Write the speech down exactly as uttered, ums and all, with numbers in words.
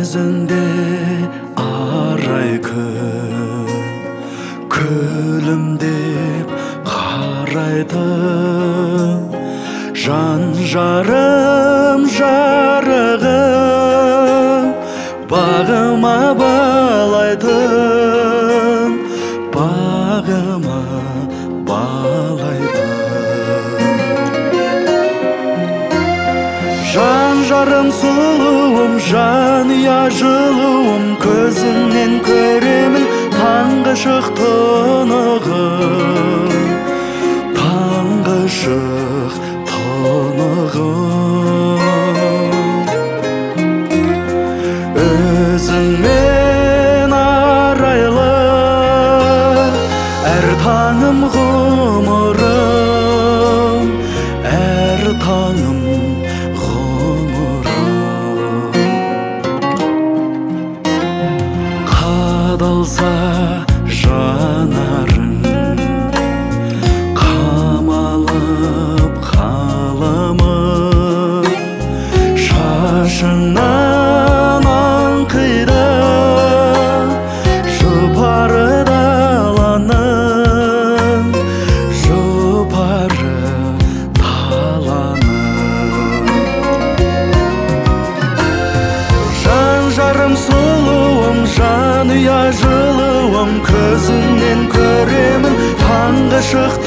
Өзіңде арай күн күлімдеп қарайды. Жан жарым жарығым бағыма балайдым, бағыма балайдым. Жан жарым сұлуым, жанұя жылуым, көзіңнен көремін таңғы шық тұнығым, таңғы шық тұнығым. Өзіңмен арайлы әр таңым ғұмырым, әр таңым ғұмырым. Қадалса жанарың, қамалып қаламы, шашыңнан аңқиды жұпары даланың, жұпары даланың. Жан жарым сұлуым, жанұя жылуым, көзіңнен көремін таңғы шық